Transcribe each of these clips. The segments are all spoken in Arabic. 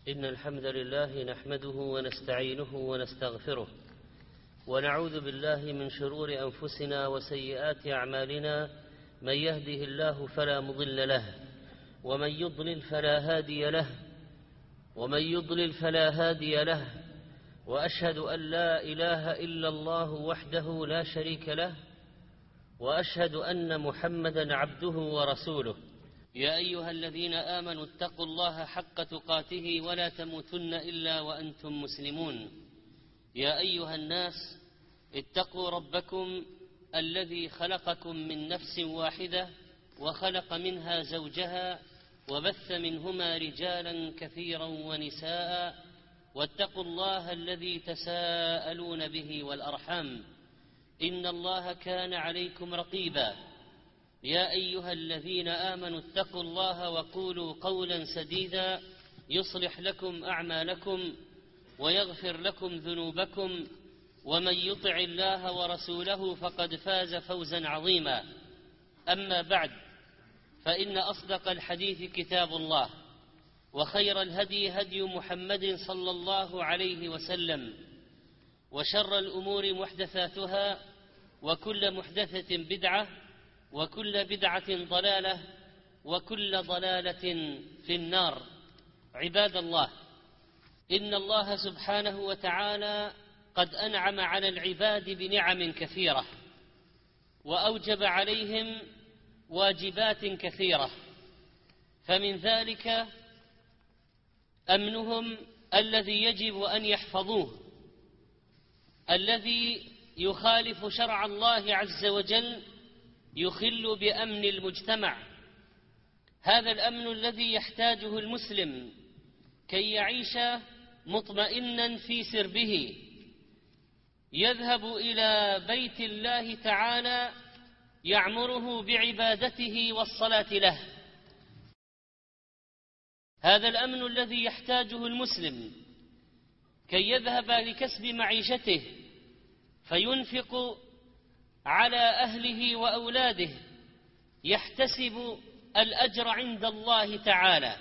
إن الحمد لله نحمده ونستعينه ونستغفره ونعوذ بالله من شرور أنفسنا وسيئات أعمالنا. من يهده الله فلا مضل له ومن يضلل فلا هادي له وأشهد أن لا إله إلا الله وحده لا شريك له وأشهد أن محمدا عبده ورسوله. يا أيها الذين آمنوا اتقوا الله حق تقاته ولا تموتن إلا وأنتم مسلمون. يا أيها الناس اتقوا ربكم الذي خلقكم من نفس واحدة وخلق منها زوجها وبث منهما رجالا كثيرا ونساء واتقوا الله الذي تساءلون به والأرحام إن الله كان عليكم رقيبا. يا أيها الذين آمنوا اتقوا الله وقولوا قولا سديدا يصلح لكم أعمالكم ويغفر لكم ذنوبكم ومن يطع الله ورسوله فقد فاز فوزا عظيما. أما بعد، فإن أصدق الحديث كتاب الله وخير الهدي هدي محمد صلى الله عليه وسلم وشر الأمور محدثاتها وكل محدثة بدعة وكل بدعة ضلالة وكل ضلالة في النار. عباد الله، إن الله سبحانه وتعالى قد أنعم على العباد بنعم كثيرة وأوجب عليهم واجبات كثيرة، فمن ذلك أمنهم الذي يجب أن يحفظوه. الذي يخالف شرع الله عز وجل يخل بأمن المجتمع. هذا الأمن الذي يحتاجه المسلم كي يعيش مطمئنا في سربه، يذهب إلى بيت الله تعالى يعمره بعبادته والصلاة له. هذا الأمن الذي يحتاجه المسلم كي يذهب لكسب معيشته فينفق على أهله وأولاده يحتسب الأجر عند الله تعالى.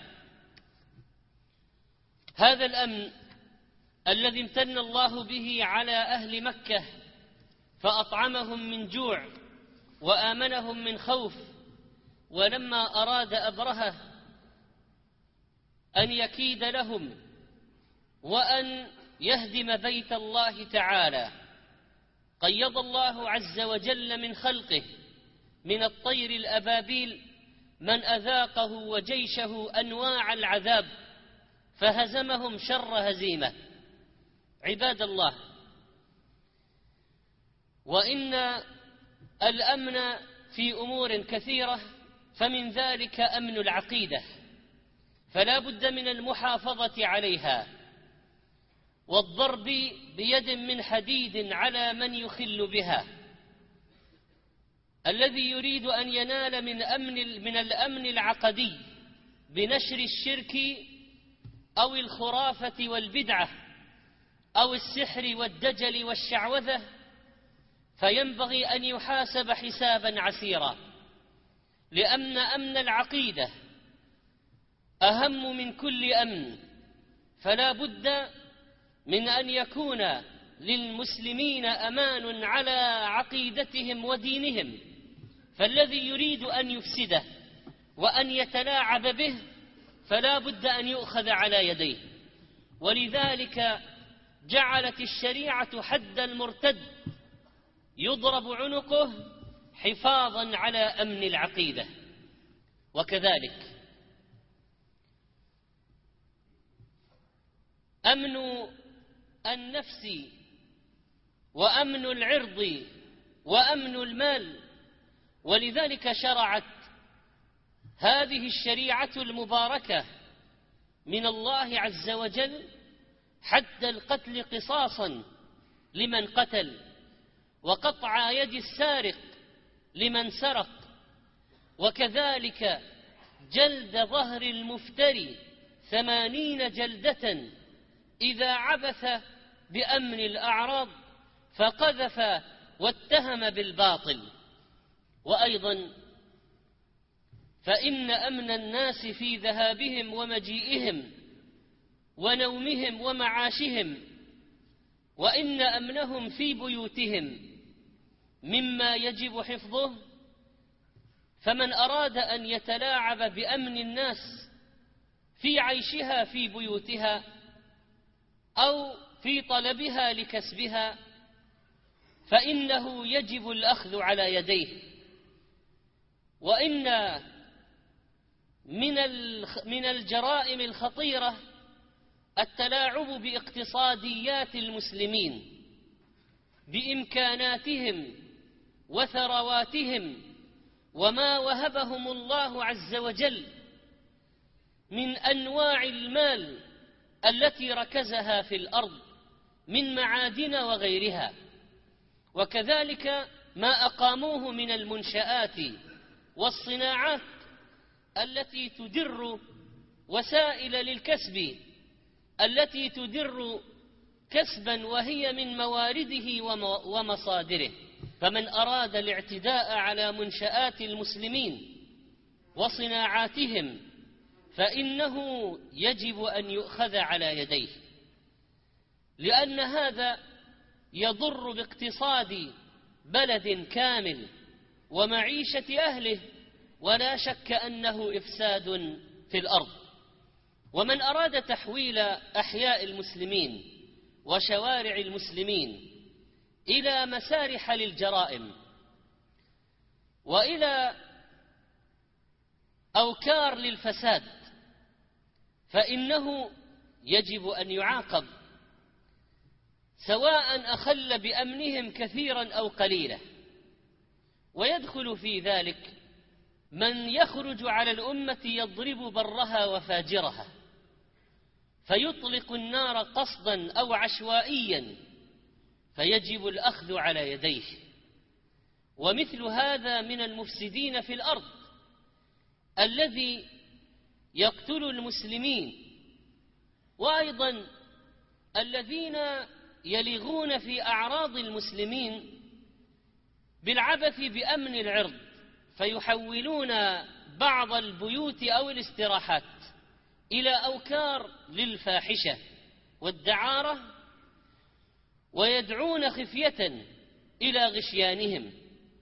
هذا الأمن الذي امتن الله به على أهل مكة فأطعمهم من جوع وآمنهم من خوف، ولما أراد أبرهة أن يكيد لهم وأن يهدم بيت الله تعالى قيض الله عز وجل من خلقه من الطير الأبابيل من أذاقه وجيشه أنواع العذاب فهزمهم شر هزيمة. عباد الله، وإن الأمن في أمور كثيرة، فمن ذلك أمن العقيدة، فلا بد من المحافظة عليها والضرب بيد من حديد على من يخل بها. الذي يريد أن ينال من الأمن العقدي بنشر الشرك أو الخرافة والبدعة أو السحر والدجل والشعوذة فينبغي أن يحاسب حسابا عسيرا، لأن أمن العقيدة أهم من كل أمن، فلا بد من أن يكون للمسلمين أمان على عقيدتهم ودينهم، فالذي يريد أن يفسده وأن يتلاعب به فلا بد أن يؤخذ على يديه. ولذلك جعلت الشريعة حد المرتد يضرب عنقه حفاظا على أمن العقيدة. وكذلك أمن النفس وأمن العرض وأمن المال. ولذلك شرعت هذه الشريعة المباركة من الله عز وجل حد القتل قصاصا لمن قتل، وقطع يد السارق لمن سرق، وكذلك جلد ظهر المفتري 80 جلدة إذا عبث بأمن الأعراض فقذف واتهم بالباطل. وأيضا فإن أمن الناس في ذهابهم ومجيئهم ونومهم ومعاشهم، وإن أمنهم في بيوتهم مما يجب حفظه. فمن أراد أن يتلاعب بأمن الناس في عيشها في بيوتها أو في طلبها لكسبها فإنه يجب الأخذ على يديه. وإن من الجرائم الخطيرة التلاعب باقتصاديات المسلمين، بإمكاناتهم وثرواتهم وما وهبهم الله عز وجل من أنواع المال التي ركزها في الأرض من معادن وغيرها، وكذلك ما أقاموه من المنشآت والصناعات التي تدر وسائل للكسب، التي تدر كسبا وهي من موارده ومصادره. فمن أراد الاعتداء على منشآت المسلمين وصناعاتهم فإنه يجب أن يؤخذ على يديه، لأن هذا يضر باقتصاد بلد كامل ومعيشة أهله، ولا شك أنه إفساد في الأرض. ومن أراد تحويل أحياء المسلمين وشوارع المسلمين إلى مسارح للجرائم وإلى أوكار للفساد فإنه يجب أن يعاقب، سواء أخل بأمنهم كثيرا أو قليلا. ويدخل في ذلك من يخرج على الأمة يضرب برها وفاجرها، فيطلق النار قصدا أو عشوائيا، فيجب الأخذ على يديه. ومثل هذا من المفسدين في الأرض الذي يقتل المسلمين، وأيضا الذين يلغون في أعراض المسلمين بالعبث بأمن العرض، فيحولون بعض البيوت أو الاستراحات إلى أوكار للفاحشة والدعارة، ويدعون خفية إلى غشيانهم،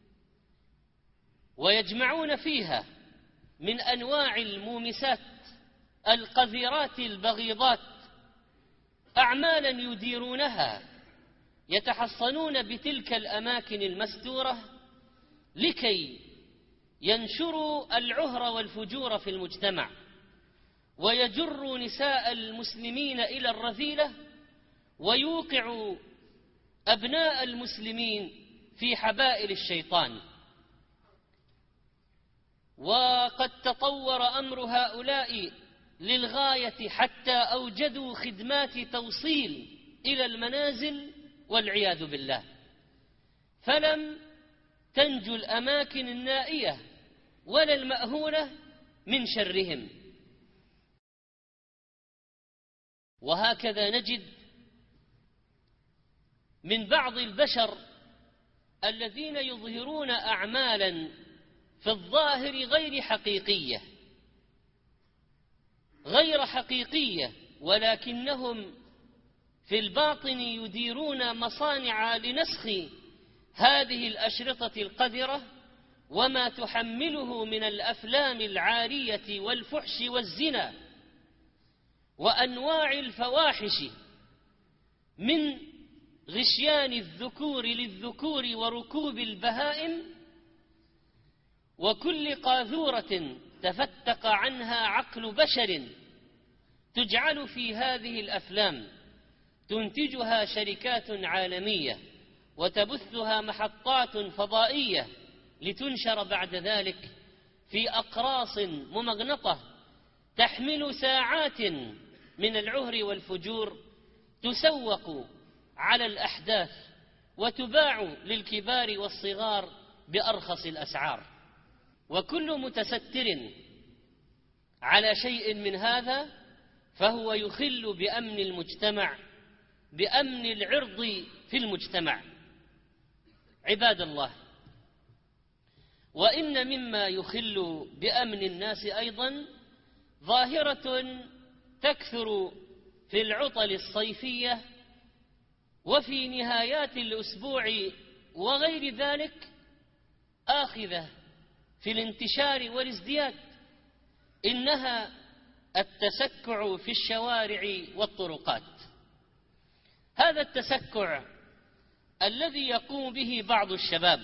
ويجمعون فيها من أنواع المومسات القذرات البغيضات أعمالا يديرونها، يتحصنون بتلك الأماكن المستورة لكي ينشروا العهر والفجور في المجتمع، ويجروا نساء المسلمين إلى الرذيلة، ويوقعوا أبناء المسلمين في حبائل الشيطان. وقد تطور أمر هؤلاء للغاية حتى أوجدوا خدمات توصيل إلى المنازل والعياذ بالله، فلم تنجو الأماكن النائية ولا المأهولة من شرهم. وهكذا نجد من بعض البشر الذين يظهرون أعمالا في الظاهر غير حقيقية، ولكنهم في الباطن يديرون مصانع لنسخ هذه الأشرطة القذرة وما تحمله من الأفلام العارية والفحش والزنا وأنواع الفواحش، من غشيان الذكور للذكور وركوب البهائم، وكل قاذورة تفتق عنها عقل بشر تجعل في هذه الأفلام، تنتجها شركات عالمية وتبثها محطات فضائية لتنشر بعد ذلك في أقراص ممغنطة تحمل ساعات من العهر والفجور، تسوق على الأحداث وتباع للكبار والصغار بأرخص الأسعار. وكل متستر على شيء من هذا فهو يخل بأمن المجتمع، بأمن العرض في المجتمع. عباد الله، وإن مما يخل بأمن الناس أيضا ظاهرة تكثر في العطل الصيفية وفي نهايات الأسبوع وغير ذلك آخذة في الانتشار والازدياد، إنها التسكع في الشوارع والطرقات. هذا التسكع الذي يقوم به بعض الشباب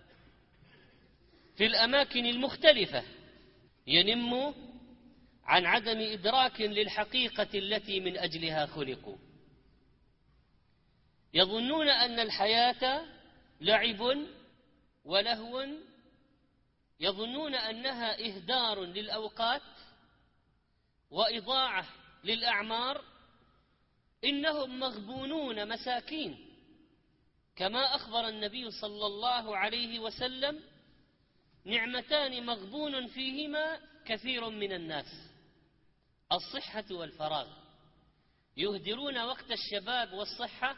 في الأماكن المختلفة ينم عن عدم إدراك للحقيقة التي من أجلها خلقوا. يظنون أن الحياة لعب ولهو، يظنون أنها إهدار للأوقات وإضاعة للأعمار. إنهم مغبونون مساكين، كما أخبر النبي صلى الله عليه وسلم: نعمتان مغبون فيهما كثير من الناس، الصحة والفراغ. يهدرون وقت الشباب والصحة،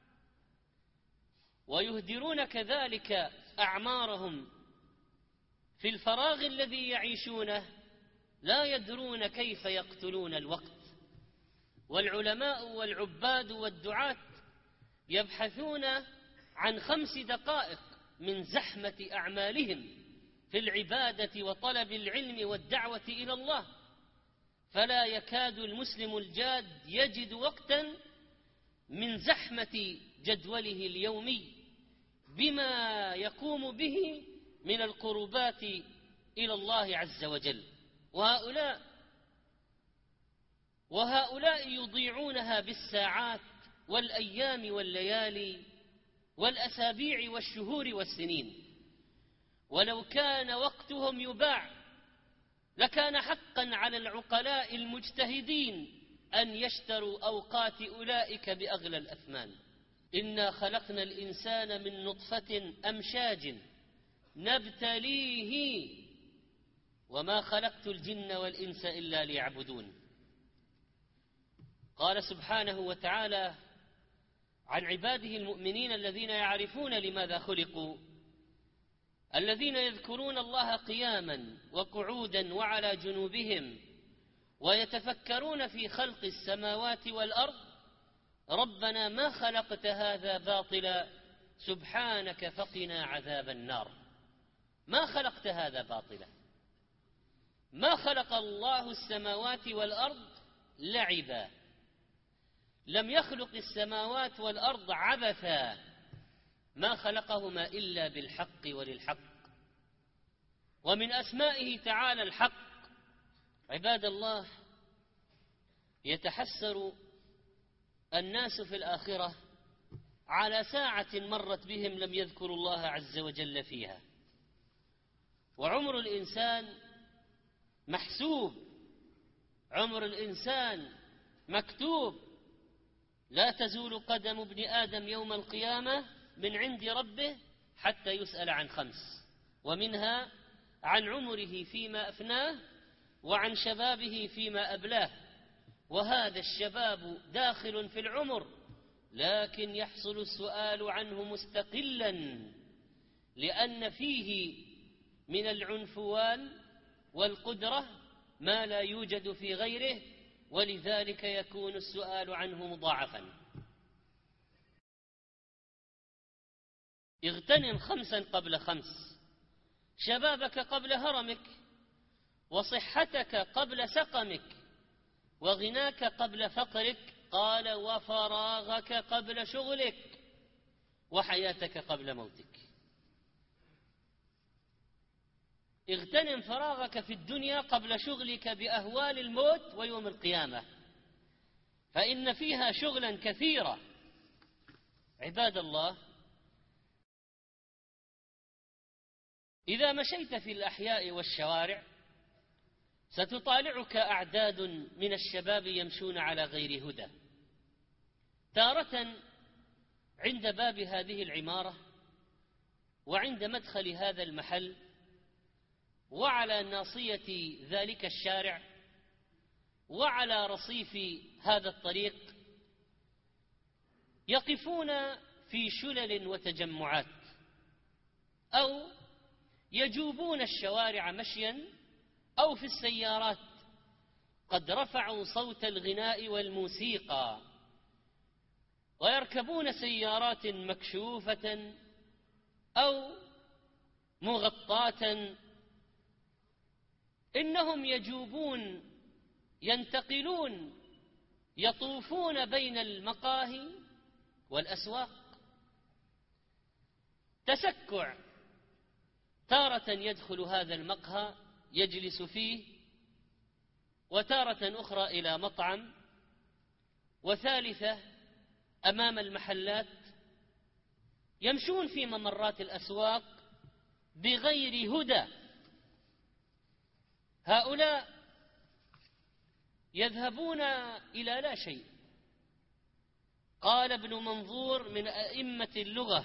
ويهدرون كذلك أعمارهم في الفراغ الذي يعيشونه، لا يدرون كيف يقتلون الوقت. والعلماء والعباد والدعاة يبحثون عن 5 دقائق من زحمة أعمالهم في العبادة وطلب العلم والدعوة إلى الله، فلا يكاد المسلم الجاد يجد وقتا من زحمة جدوله اليومي بما يقوم به من القربات إلى الله عز وجل. وهؤلاء يضيعونها بالساعات والأيام والليالي والأسابيع والشهور والسنين. ولو كان وقتهم يباع لكان حقا على العقلاء المجتهدين أن يشتروا أوقات أولئك بأغلى الأثمان. إنا خلقنا الإنسان من نطفة أمشاج نبتليه وما خلقت الجن والإنس إلا ليعبدون. قال سبحانه وتعالى عن عباده المؤمنين الذين يعرفون لماذا خلقوا: الذين يذكرون الله قياما وقعودا وعلى جنوبهم ويتفكرون في خلق السماوات والأرض ربنا ما خلقت هذا باطلا سبحانك فقنا عذاب النار. ما خلقت هذا باطلا. ما خلق الله السماوات والأرض لعبا، لم يخلق السماوات والأرض عبثا، ما خلقهما إلا بالحق وللحق. ومن أسمائه تعالى الحق. عباد الله، يتحسر الناس في الآخرة على ساعة مرت بهم لم يذكروا الله عز وجل فيها. وعمر الإنسان محسوب، عمر الإنسان مكتوب. لا تزول قدم ابن آدم يوم القيامة من عند ربه حتى يسأل عن 5، ومنها عن عمره فيما أفناه وعن شبابه فيما أبلاه. وهذا الشباب داخل في العمر، لكن يحصل السؤال عنه مستقلا، لأن فيه من العنفوان والقدرة ما لا يوجد في غيره، ولذلك يكون السؤال عنه مضاعفا. اغتنم 5 قبل 5، شبابك قبل هرمك، وصحتك قبل سقمك، وغناك قبل فقرك، قال وفراغك قبل شغلك، وحياتك قبل موتك. اغتنم فراغك في الدنيا قبل شغلك بأهوال الموت ويوم القيامة، فإن فيها شغلا كثيرا. عباد الله، إذا مشيت في الأحياء والشوارع ستطالعك أعداد من الشباب يمشون على غير هدى، تارة عند باب هذه العمارة وعند مدخل هذا المحل وعلى ناصية ذلك الشارع وعلى رصيف هذا الطريق، يقفون في شلل وتجمعات، أو يجوبون الشوارع مشيا أو في السيارات، قد رفعوا صوت الغناء والموسيقى ويركبون سيارات مكشوفة أو مغطاة. إنهم يجوبون، ينتقلون، يطوفون بين المقاهي والأسواق. تسكع، تارة يدخل هذا المقهى يجلس فيه، وتارة أخرى إلى مطعم، وثالثة أمام المحلات. يمشون في ممرات الأسواق بغير هدى. هؤلاء يذهبون إلى لا شيء. قال ابن منظور من أئمة اللغة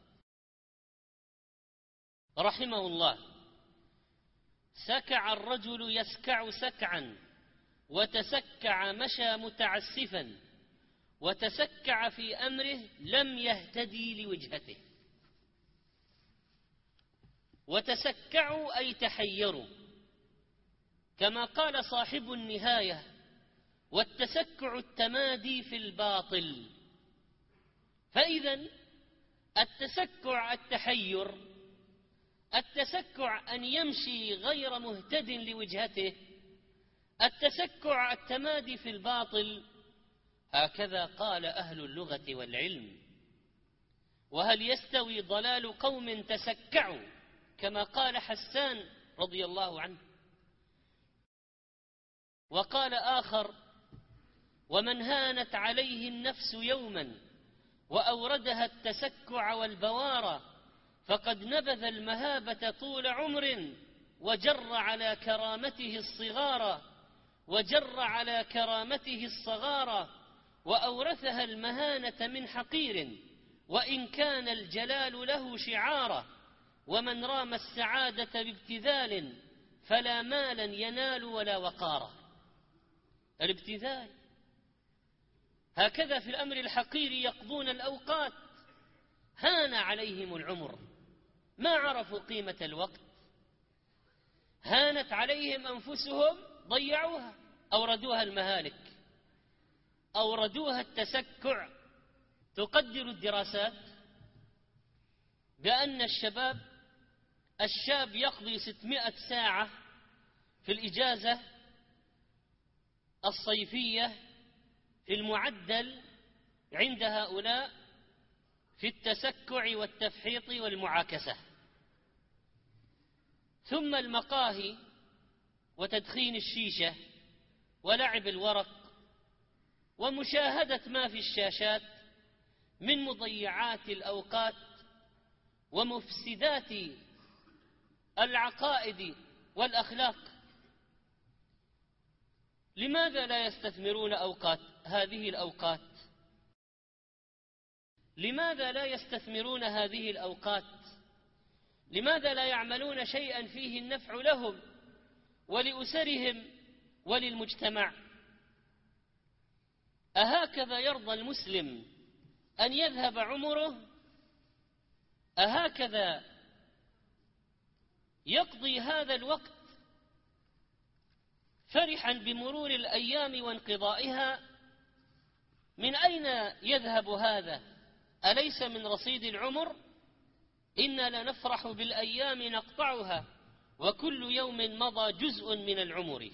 رحمه الله: سكع الرجل يسكع سكعا، وتسكع مشى متعسفا، وتسكع في أمره لم يهتدي لوجهته. وتسكعوا أي تحيروا، كما قال صاحب النهاية: والتسكع التمادي في الباطل. فإذا التسكع التحير، التسكع أن يمشي غير مهتد لوجهته، التسكع التمادي في الباطل. هكذا قال أهل اللغة والعلم. وهل يستوي ضلال قوم تسكعوا كما قال حسان رضي الله عنه؟ وقال آخر: ومن هانت عليه النفس يوما وأوردها التسكع والبوار، فقد نبذ المهابة طول عمر، وجر على كرامته الصغار، وجر على كرامته الصغار، وأورثها المهانة من حقير، وإن كان الجلال له شعارا. ومن رام السعادة بابتذال، فلا مالا ينال ولا وقارا. الابتذال. هكذا في الأمر الحقير يقضون الأوقات. هان عليهم العمر، ما عرفوا قيمة الوقت. هانت عليهم أنفسهم، ضيعوها، أوردوها المهالك، أوردوها التسكع. تقدر الدراسات بأن الشاب يقضي 600 ساعة في الإجازة الصيفية في المعدل عند هؤلاء في التسكع والتفحيط والمعاكسة، ثم المقاهي وتدخين الشيشة ولعب الورق ومشاهدة ما في الشاشات من مضيعات الأوقات ومفسدات العقائد والأخلاق. لماذا لا يستثمرون هذه الأوقات؟ لماذا لا يستثمرون هذه الأوقات؟ لماذا لا يعملون شيئا فيه النفع لهم ولأسرهم وللمجتمع؟ أهكذا يرضى المسلم أن يذهب عمره؟ أهكذا يقضي هذا الوقت فرحا بمرور الأيام وانقضائها؟ من أين يذهب هذا؟ أليس من رصيد العمر؟ إنا لنفرح بالأيام نقطعها، وكل يوم مضى جزء من العمر.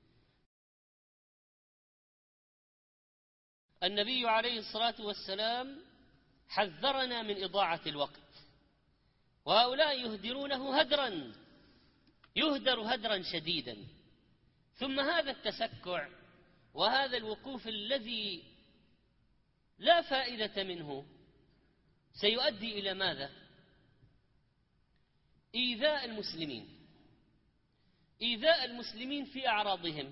النبي عليه الصلاة والسلام حذرنا من إضاعة الوقت، وهؤلاء يهدرونه هدرا، يهدر هدرا شديدا. ثم هذا التسكع وهذا الوقوف الذي لا فائدة منه سيؤدي إلى ماذا؟ إيذاء المسلمين، إيذاء المسلمين في أعراضهم،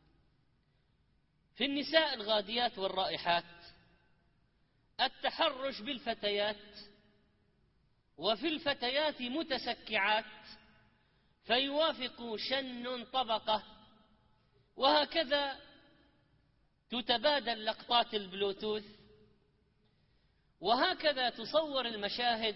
في النساء الغاديات والرائحات، التحرش بالفتيات، وفي الفتيات متسكعات فيوافق شن طبقة، وهكذا تتبادل لقطات البلوتوث، وهكذا تصور المشاهد.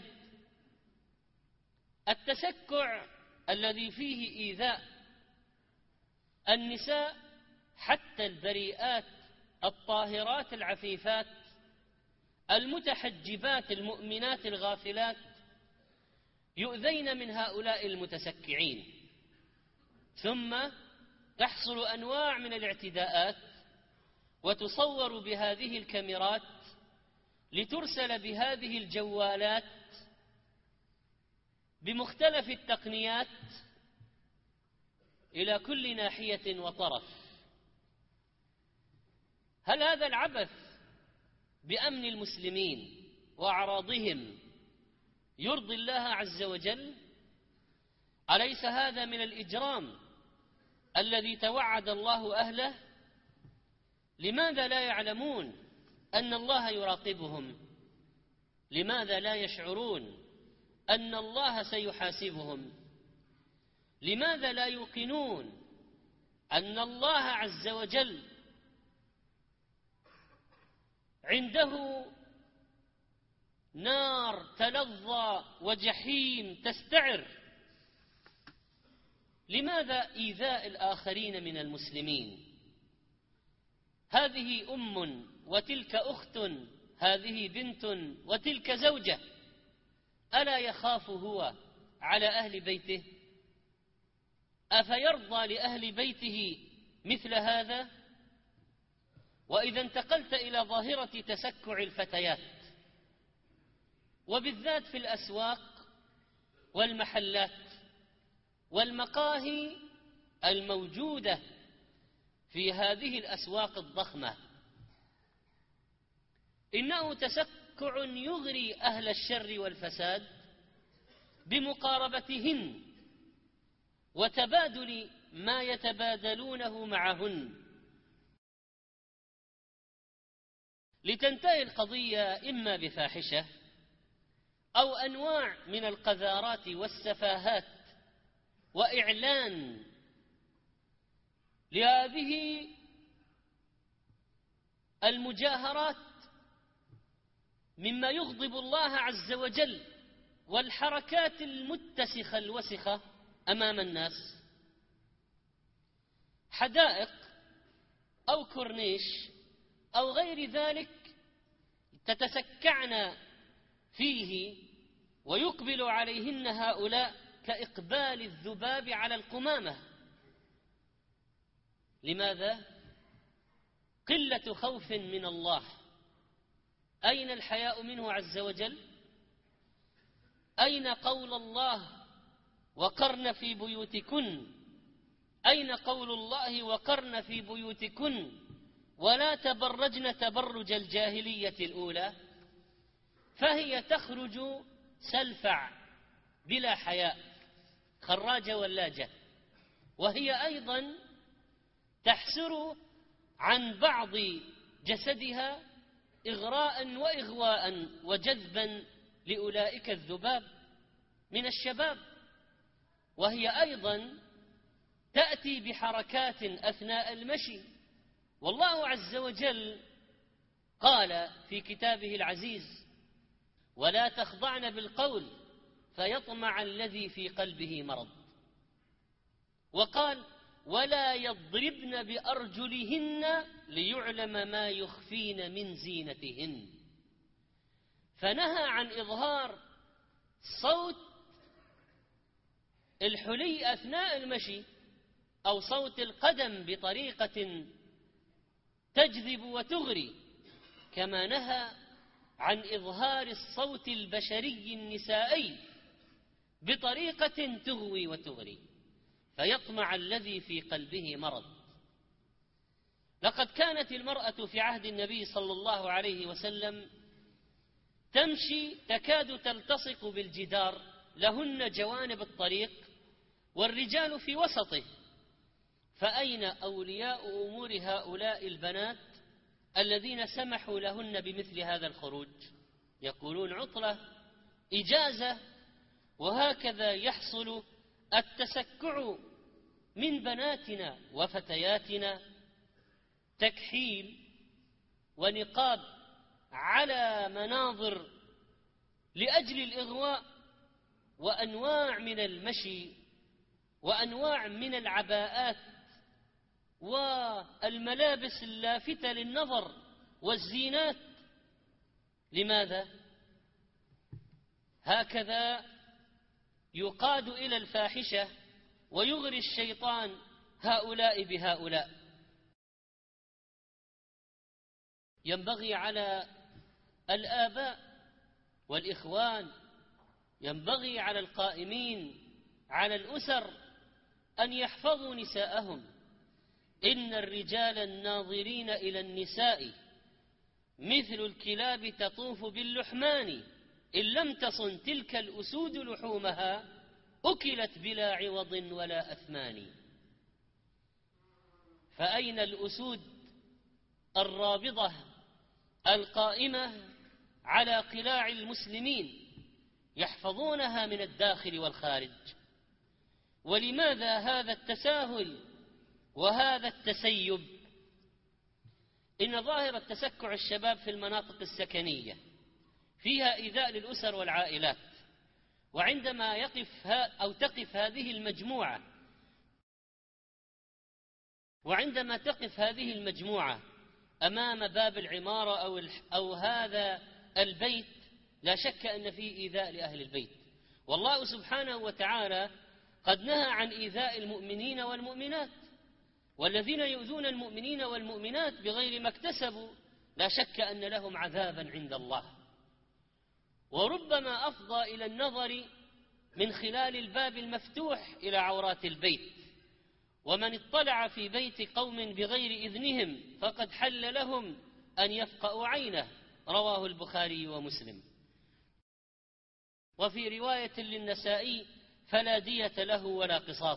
التسكع الذي فيه إيذاء النساء حتى البريئات الطاهرات العفيفات المتحجبات المؤمنات الغافلات يؤذين من هؤلاء المتسكعين. ثم تحصل أنواع من الاعتداءات وتصور بهذه الكاميرات لترسل بهذه الجوالات بمختلف التقنيات إلى كل ناحية وطرف. هل هذا العبث بأمن المسلمين وأعراضهم يرضي الله عز وجل؟ أليس هذا من الإجرام الذي توعد الله أهله؟ لماذا لا يعلمون أن الله يراقبهم؟ لماذا لا يشعرون أن الله سيحاسبهم؟ لماذا لا يوقنون أن الله عز وجل عنده نار تلظى وجحيم تستعر؟ لماذا إيذاء الآخرين من المسلمين؟ هذه أم وتلك أخت، هذه بنت وتلك زوجة، ألا يخاف هو على أهل بيته؟ أفيرضى لأهل بيته مثل هذا؟ وإذا انتقلت إلى ظاهرة تسكع الفتيات، وبالذات في الأسواق والمحلات والمقاهي الموجودة في هذه الأسواق الضخمة، إنه تسكع يغري أهل الشر والفساد بمقاربتهن وتبادل ما يتبادلونه معهن، لتنتهي القضية إما بفاحشة أو أنواع من القذارات والسفاهات وإعلان لهذه المجاهرات مما يغضب الله عز وجل، والحركات المتسخة الوسخة أمام الناس. حدائق أو كورنيش أو غير ذلك تتسكعن فيه ويقبل عليهن هؤلاء كإقبال الذباب على القمامة. لماذا؟ قلة خوف من الله. أين الحياء منه عز وجل؟ أين قول الله وقرن في بيوتكن؟ أين قول الله وقرن في بيوتكن ولا تبرجن تبرج الجاهلية الأولى؟ فهي تخرج سلفع بلا حياء، خراجة ولاجة، وهي أيضا تحسر عن بعض جسدها إغراء وإغواء وجذبا لأولئك الذباب من الشباب، وهي أيضا تأتي بحركات أثناء المشي. والله عز وجل قال في كتابه العزيز: ولا تخضعن بالقول فيطمع الذي في قلبه مرض. وقال: ولا يضربن بأرجلهن ليعلم ما يخفين من زينتهن. فنهى عن إظهار صوت الحلي أثناء المشي أو صوت القدم بطريقة تجذب وتغري، كما نهى عن إظهار الصوت البشري النسائي بطريقة تغوي وتغري فيطمع الذي في قلبه مرض. لقد كانت المرأة في عهد النبي صلى الله عليه وسلم تمشي تكاد تلتصق بالجدار، لهن جوانب الطريق والرجال في وسطه. فأين أولياء أمور هؤلاء البنات الذين سمحوا لهن بمثل هذا الخروج؟ يقولون عطلة، إجازة. وهكذا يحصل التسكع من بناتنا وفتياتنا، تكحيل ونقاب على مناظر لأجل الإغواء، وأنواع من المشي وأنواع من العباءات والملابس اللافتة للنظر والزينات. لماذا؟ هكذا يقاد إلى الفاحشة ويغري الشيطان هؤلاء بهؤلاء. ينبغي على الآباء والإخوان، ينبغي على القائمين على الأسر أن يحفظوا نساءهم. إن الرجال الناظرين إلى النساء مثل الكلاب تطوف باللحمان، إن لم تصن تلك الأسود لحومها أكلت بلا عوض ولا أثمان. فأين الأسود الرابضة القائمة على قلاع المسلمين يحفظونها من الداخل والخارج؟ ولماذا هذا التساهل وهذا التسيب؟ إن ظاهرة تسكع الشباب في المناطق السكنية فيها إيذاء للأسر والعائلات، وعندما تقف هذه المجموعة أمام باب العمارة أو هذا البيت، لا شك أن فيه إيذاء لأهل البيت. والله سبحانه وتعالى قد نهى عن إيذاء المؤمنين والمؤمنات، والذين يؤذون المؤمنين والمؤمنات بغير ما اكتسبوا لا شك أن لهم عذابا عند الله. وربما أفضى إلى النظر من خلال الباب المفتوح إلى عورات البيت، ومن اطلع في بيت قوم بغير إذنهم فقد حل لهم أن يفقأوا عينه، رواه البخاري ومسلم. وفي رواية للنسائي: فلا دية له ولا قصاص.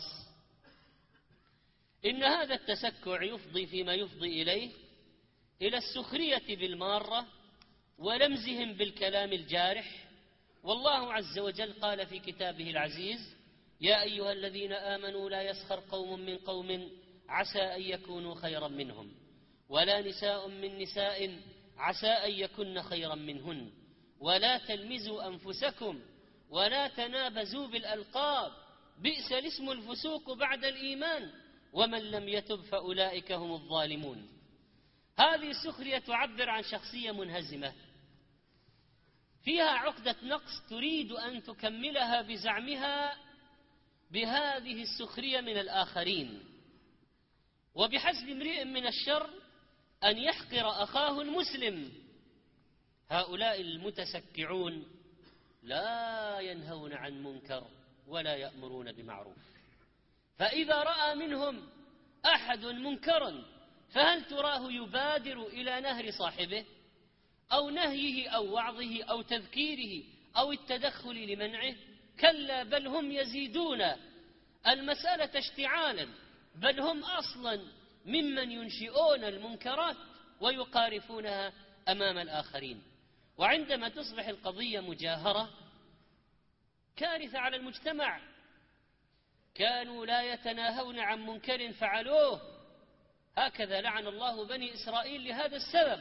إن هذا التسكع يفضي فيما يفضي إليه إلى السخرية بالمارة ولمزهم بالكلام الجارح. والله عز وجل قال في كتابه العزيز: يا أيها الذين آمنوا لا يسخر قوم من قوم عسى أن يكونوا خيرا منهم، ولا نساء من نساء عسى أن يكن خيرا منهن، ولا تلمزوا أنفسكم ولا تنابزوا بالألقاب، بئس الاسم الفسوق بعد الإيمان، ومن لم يتب فأولئك هم الظالمون. هذه السخرية تعبر عن شخصية منهزمة فيها عقدة نقص تريد أن تكملها بزعمها بهذه السخرية من الآخرين. وبحسب امرئ من الشر أن يحقر أخاه المسلم. هؤلاء المتسكعون لا ينهون عن منكر ولا يأمرون بمعروف، فإذا رأى منهم أحد منكرا فهل تراه يبادر إلى نهر صاحبه أو نهيه أو وعظه أو تذكيره أو التدخل لمنعه؟ كلا، بل هم يزيدون المسألة اشتعالا، بل هم أصلا ممن ينشئون المنكرات ويقارفونها أمام الآخرين. وعندما تصبح القضية مجاهرة كارثة على المجتمع. كانوا لا يتناهون عن منكر فعلوه، هكذا لعن الله بني إسرائيل لهذا السبب،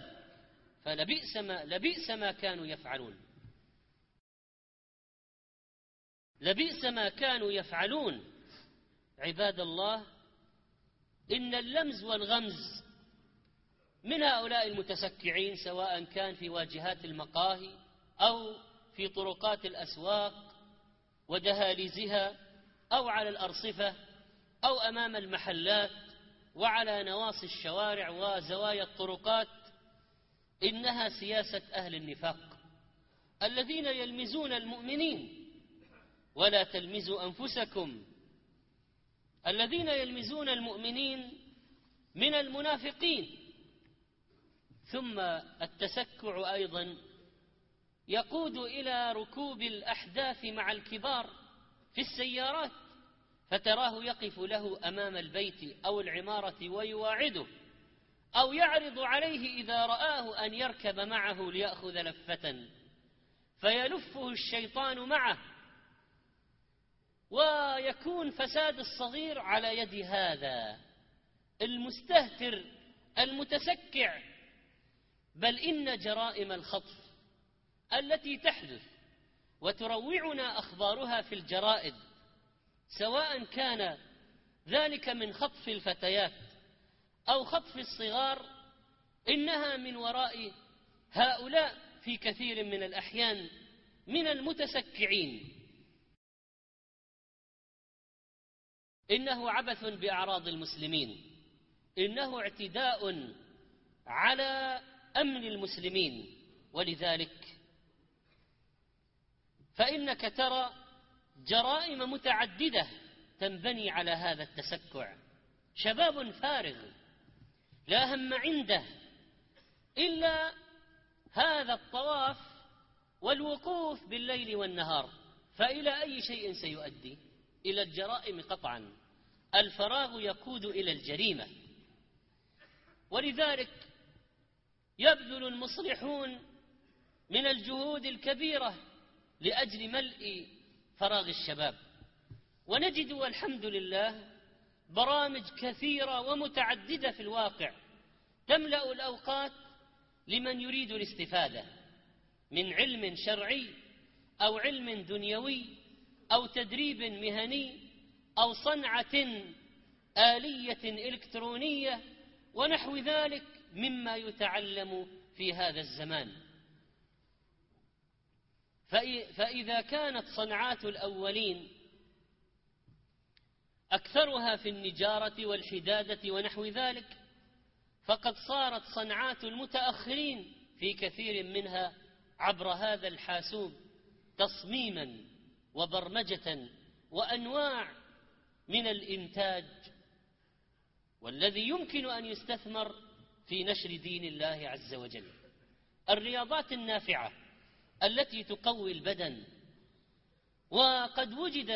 فلبئس ما كانوا يفعلون، لبئس ما كانوا يفعلون. عباد الله، إن اللمز والغمز من هؤلاء المتسكعين، سواء كان في واجهات المقاهي أو في طرقات الأسواق ودهاليزها أو على الأرصفة أو أمام المحلات وعلى نواصي الشوارع وزوايا الطرقات، إنها سياسة أهل النفاق الذين يلمزون المؤمنين. ولا تلمزوا أنفسكم. الذين يلمزون المؤمنين من المنافقين. ثم التسكع أيضا يقود إلى ركوب الأحداث مع الكبار في السيارات، فتراه يقف له أمام البيت أو العمارة ويواعده، أو يعرض عليه إذا رآه أن يركب معه ليأخذ لفة، فيلفه الشيطان معه، ويكون فساد الصغير على يد هذا المستهتر المتسكع. بل إن جرائم الخطف التي تحدث وتروعنا أخبارها في الجرائد، سواء كان ذلك من خطف الفتيات أو خطف الصغار، إنها من وراء هؤلاء في كثير من الأحيان من المتسكعين. إنه عبث بأعراض المسلمين، إنه اعتداء على أمن المسلمين. ولذلك فإنك ترى جرائم متعددة تنبني على هذا التسكع. شباب فارغ لا هم عنده إلا هذا الطواف والوقوف بالليل والنهار، فإلى أي شيء سيؤدي؟ إلى الجرائم قطعا. الفراغ يقود إلى الجريمة. ولذلك يبذل المصلحون من الجهود الكبيرة لأجل ملء فراغ الشباب، ونجد والحمد لله برامج كثيرة ومتعددة في الواقع تملأ الأوقات لمن يريد الاستفادة من علم شرعي أو علم دنيوي أو تدريب مهني أو صنعة آلية إلكترونية ونحو ذلك مما يتعلم في هذا الزمان. فإذا كانت صنعات الأولين أكثرها في النجارة والحدادة ونحو ذلك، فقد صارت صنعات المتأخرين في كثير منها عبر هذا الحاسوب تصميما وبرمجة وأنواع من الإنتاج، والذي يمكن أن يستثمر في نشر دين الله عز وجل. الرياضات النافعة التي تقوي البدن وقد وجدت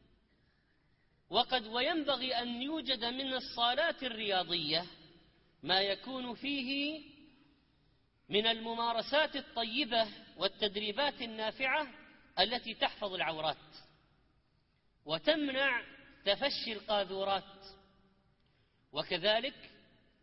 وينبغي أن يوجد من الصالات الرياضية ما يكون فيه من الممارسات الطيبة والتدريبات النافعة التي تحفظ العورات وتمنع تفشي القاذورات، وكذلك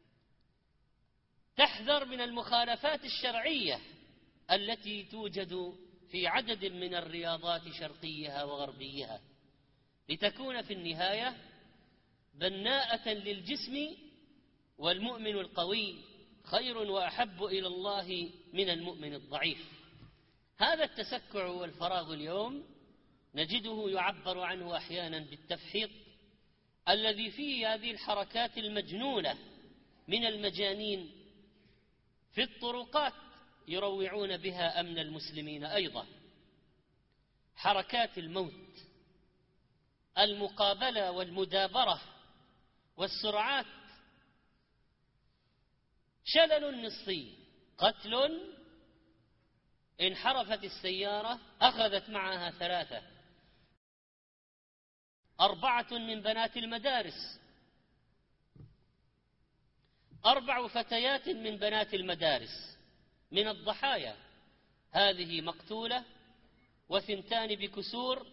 تحذر من المخالفات الشرعية التي توجد في عدد من الرياضات شرقيها وغربيها، لتكون في النهاية بناءة للجسم. والمؤمن القوي خير وأحب إلى الله من المؤمن الضعيف. هذا التسكع والفراغ اليوم نجده يعبر عنه أحيانا بالتفحيط، الذي فيه هذه الحركات المجنونة من المجانين في الطرقات يروعون بها أمن المسلمين. أيضا حركات الموت، المقابلة والمدابرة والسرعات، شلل نصفي، قتل، انحرفت السيارة أخذت معها 3 4 من بنات المدارس، 4 فتيات من بنات المدارس من الضحايا، هذه مقتولة و2 بكسور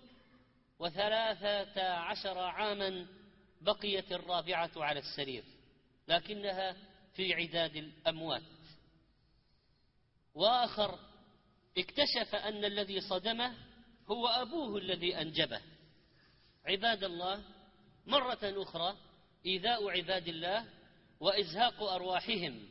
و13 عاما بقيت الرابعة على السرير لكنها في عداد الأموات. وآخر اكتشف أن الذي صدمه هو أبوه الذي أنجبه. عباد الله، مرة أخرى إيذاء عباد الله وإزهاق أرواحهم،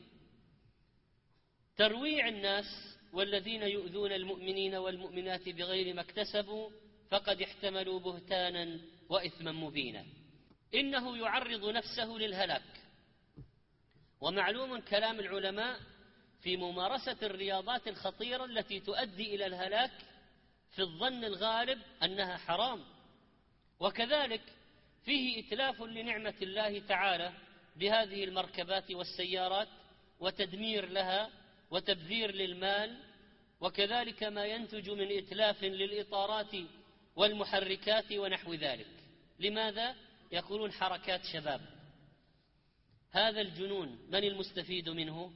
ترويع الناس، والذين يؤذون المؤمنين والمؤمنات بغير ما اكتسبوا فقد احتملوا بهتانا وإثما مبينا. إنه يعرض نفسه للهلاك. ومعلوم كلام العلماء في ممارسة الرياضات الخطيرة التي تؤدي إلى الهلاك في الظن الغالب أنها حرام، وكذلك فيه إتلاف لنعمة الله تعالى بهذه المركبات والسيارات وتدمير لها وتبذير للمال، وكذلك ما ينتج من إتلاف للإطارات والمحركات ونحو ذلك. لماذا؟ يقولون حركات شباب. هذا الجنون من المستفيد منه؟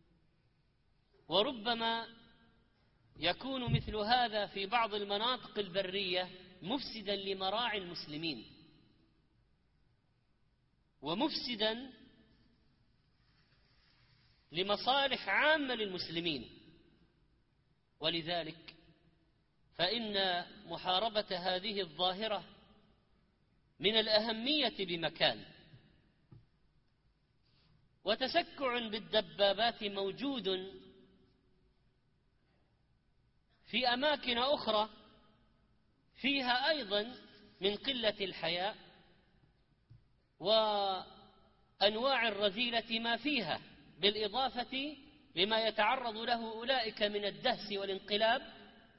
وربما يكون مثل هذا في بعض المناطق البرية مفسدا لمراعي المسلمين ومفسدا لمصالح عامة للمسلمين. ولذلك فإن محاربة هذه الظاهرة من الأهمية بمكان. وتسكع بالدبابات موجود في أماكن أخرى فيها أيضا من قلة الحياء وأنواع الرذيلة ما فيها، بالإضافة لما يتعرض له أولئك من الدهس والانقلاب.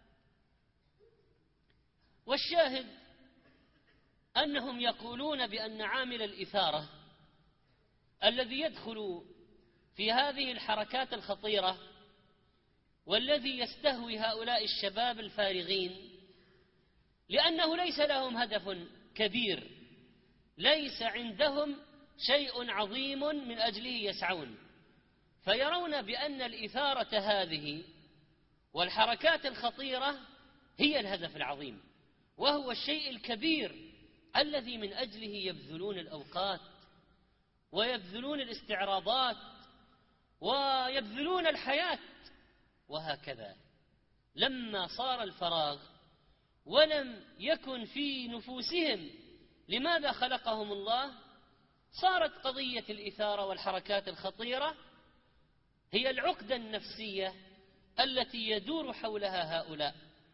والشاهد أنهم يقولون بأن عامل الإثارة الذي يدخل في هذه الحركات الخطيرة والذي يستهوي هؤلاء الشباب الفارغين، لأنه ليس لهم هدف كبير، ليس عندهم شيء عظيم من أجله يسعون، فيرون بأن الإثارة هذه والحركات الخطيرة هي الهدف العظيم، وهو الشيء الكبير الذي من أجله يبذلون الأوقات ويبذلون الاستعراضات ويبذلون الحياة. وهكذا لما صار الفراغ ولم يكن في نفوسهم لماذا خلقهم الله، صارت قضية الإثارة والحركات الخطيرة هي العقدة النفسية التي يدور حولها هؤلاء.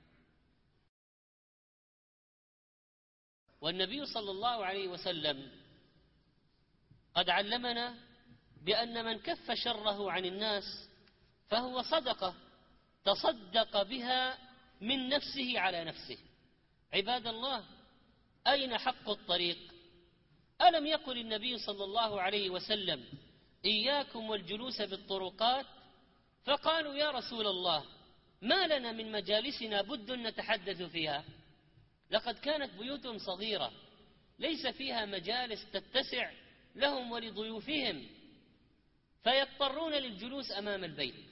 والنبي صلى الله عليه وسلم قد علمنا بأن من كف شره عن الناس فهو صدقة تصدق بها من نفسه على نفسه. عباد الله، أين حق الطريق؟ ألم يقل النبي صلى الله عليه وسلم: إياكم والجلوس بالطرقات؟ فقالوا: يا رسول الله، ما لنا من مجالسنا بد نتحدث فيها. لقد كانت بيوتهم صغيرة ليس فيها مجالس تتسع لهم ولضيوفهم، فيضطرون للجلوس أمام البيت.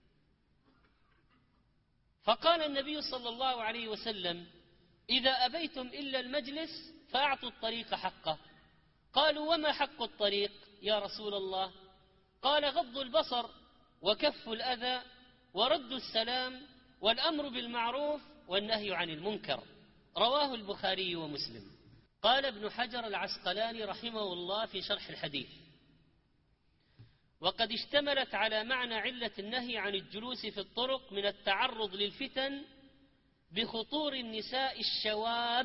فقال النبي صلى الله عليه وسلم: إذا أبيتم إلا المجلس فأعطوا الطريق حقه. قالوا: وما حق الطريق يا رسول الله؟ قال: غض البصر وكف الأذى ورد السلام والأمر بالمعروف والنهي عن المنكر. رواه البخاري ومسلم. قال ابن حجر العسقلاني رحمه الله في شرح الحديث: وقد اشتملت على معنى علة النهي عن الجلوس في الطرق من التعرض للفتن بخطور النساء الشواب،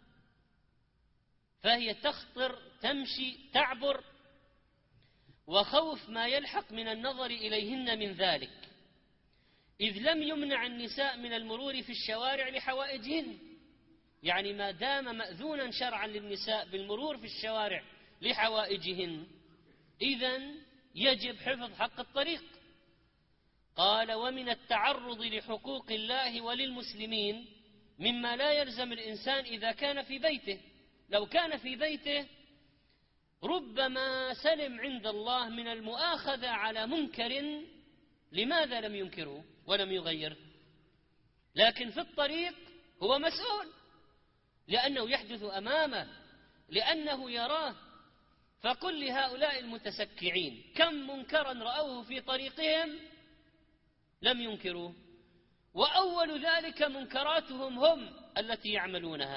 فهي تخطر تمشي تعبر، وخوف ما يلحق من النظر إليهن من ذلك، إذ لم يمنع النساء من المرور في الشوارع لحوائجهن. يعني ما دام مأذونا شرعا للنساء بالمرور في الشوارع لحوائجهن، إذن يجب حفظ حق الطريق. قال: ومن التعرض لحقوق الله وللمسلمين مما لا يلزم الإنسان إذا كان في بيته. لو كان في بيته ربما سلم عند الله من المؤاخذة على منكر، لماذا لم ينكره ولم يغيره؟ لكن في الطريق هو مسؤول، لأنه يحدث أمامه، لأنه يراه. فقل لهؤلاء المتسكعين كم منكرا رأوه في طريقهم لم ينكروه، وأول ذلك منكراتهم هم التي يعملونها.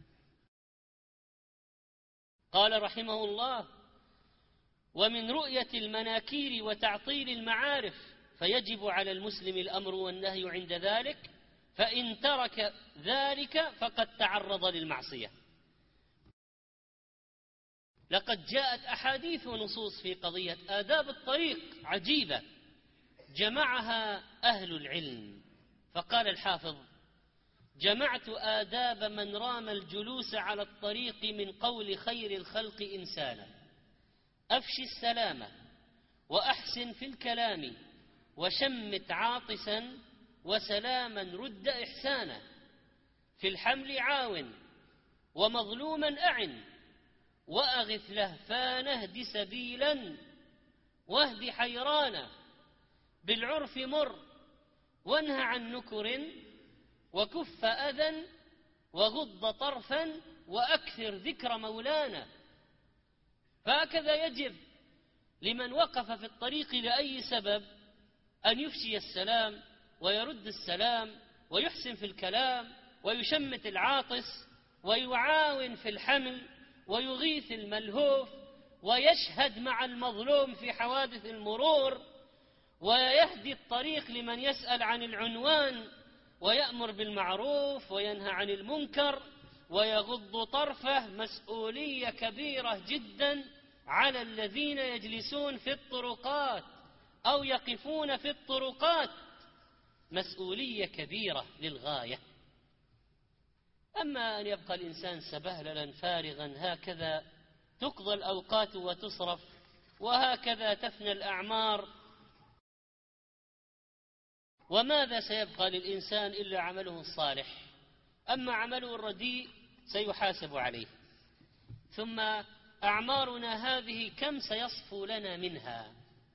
قال رحمه الله: ومن رؤية المناكير وتعطيل المعارف فيجب على المسلم الأمر والنهي عند ذلك، فإن ترك ذلك فقد تعرض للمعصية. لقد جاءت أحاديث ونصوص في قضية آداب الطريق عجيبة جمعها أهل العلم. فقال الحافظ: جمعت آداب من رام الجلوس على الطريق من قول خير الخلق إنسانا: أفشي السلامة وأحسن في الكلام وشمت عاطسا وسلاما رد إحسانا، في الحمل عاون ومظلوما أعن، وأغث لهفان اهد سبيلا واهد حيرانا، بالعرف مر وانهى عن نكر وكف أذى وغض طرفا وأكثر ذكر مولانا. فهكذا يجب لمن وقف في الطريق لأي سبب أن يفشي السلام ويرد السلام ويحسن في الكلام ويشمت العاطس ويعاون في الحمل ويغيث الملهوف ويشهد مع المظلوم في حوادث المرور، ويهدي الطريق لمن يسأل عن العنوان، ويأمر بالمعروف وينهى عن المنكر ويغض طرفه، مسؤولية كبيرة جدا على الذين يجلسون في الطرقات أو يقفون في الطرقات، مسؤولية كبيرة للغاية. أما أن يبقى الإنسان سبهللا فارغا هكذا تقضى الأوقات وتصرف، وهكذا تفنى الأعمار، وماذا سيبقى للإنسان إلا عمله الصالح؟ أما عمله الرديء سيحاسب عليه. ثم أعمارنا هذه كم سيصفو لنا منها؟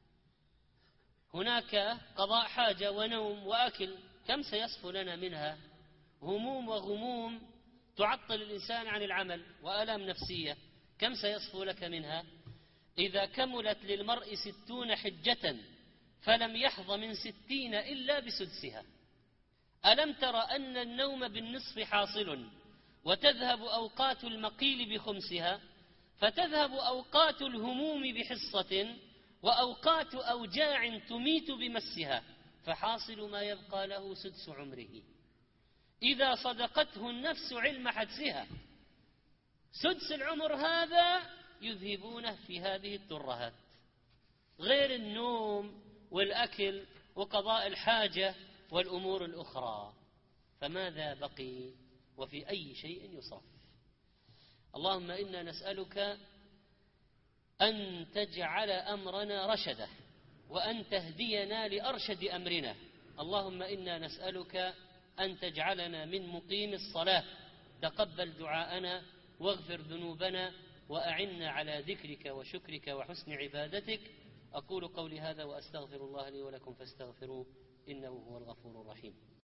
هناك قضاء حاجة ونوم وأكل، كم سيصفو لنا منها؟ هموم وغموم تعطل الإنسان عن العمل، وآلام نفسية، كم سيصفو لك منها؟ إذا كملت للمرء 60 حجة فلم يحظ من 60 إلا بسدسها. ألم تر أن النوم بالنصف حاصل، وتذهب أوقات المقيل بخمسها، فتذهب أوقات الهموم بحصة، وأوقات أوجاع تميت بمسها، فحاصل ما يبقى له سدس عمره إذا صدقته النفس علم حدسها. سدس العمر هذا يذهبونه في هذه الترهات، غير النوم والأكل وقضاء الحاجة والأمور الأخرى. فماذا بقي وفي أي شيء يصرف؟ اللهم إنا نسألك أن تجعل أمرنا رشدا، وأن تهدينا لأرشد أمرنا. اللهم إنا نسألك أن تجعلنا من مقيم الصلاة، تقبل دعاءنا واغفر ذنوبنا، وأعنا على ذكرك وشكرك وحسن عبادتك. أقول قولي هذا وأستغفر الله لي ولكم فاستغفروه إنه هو الغفور الرحيم.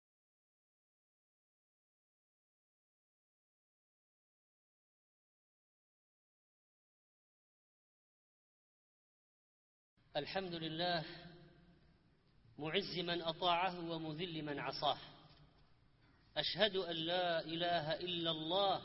الحمد لله معز من أطاعه ومذل من عصاه. أشهد أن لا إله إلا الله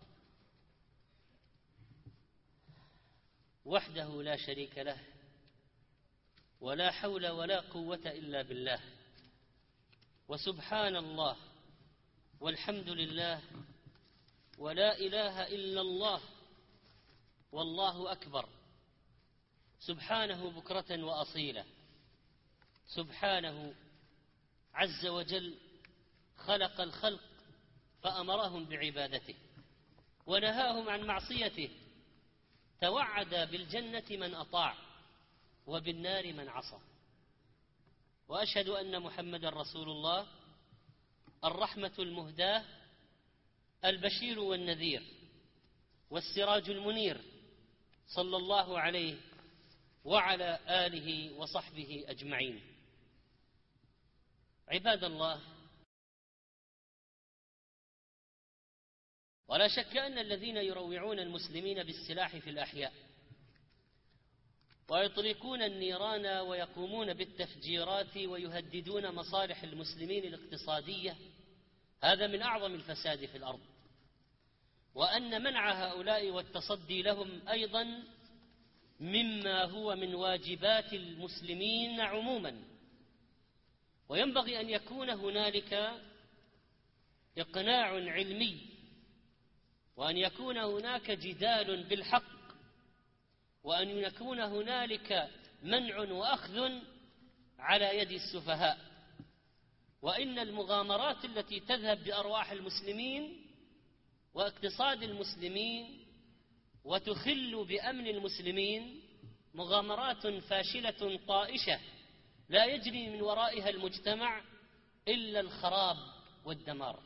وحده لا شريك له، ولا حول ولا قوة إلا بالله، وسبحان الله والحمد لله ولا إله إلا الله والله أكبر. سبحانه بكرة وأصيلا، سبحانه عز وجل خلق الخلق فأمرهم بعبادته ونهاهم عن معصيته، توعد بالجنة من أطاع وبالنار من عصى. وأشهد أن محمدا رسول الله، الرحمة المهداة، البشير والنذير، والسراج المنير، صلى الله عليه وعلى آله وصحبه أجمعين. عباد الله، ولا شك أن الذين يروعون المسلمين بالسلاح في الأحياء ويطلقون النيران ويقومون بالتفجيرات ويهددون مصالح المسلمين الاقتصادية، هذا من أعظم الفساد في الأرض، وأن منع هؤلاء والتصدي لهم أيضا مما هو من واجبات المسلمين عموما. وينبغي أن يكون هنالك إقناع علمي، وأن يكون هناك جدال بالحق، وأن يكون هنالك منع وأخذ على يد السفهاء. وإن المغامرات التي تذهب بأرواح المسلمين واقتصاد المسلمين وتخل بأمن المسلمين مغامرات فاشلة طائشة لا يجري من ورائها المجتمع إلا الخراب والدمار.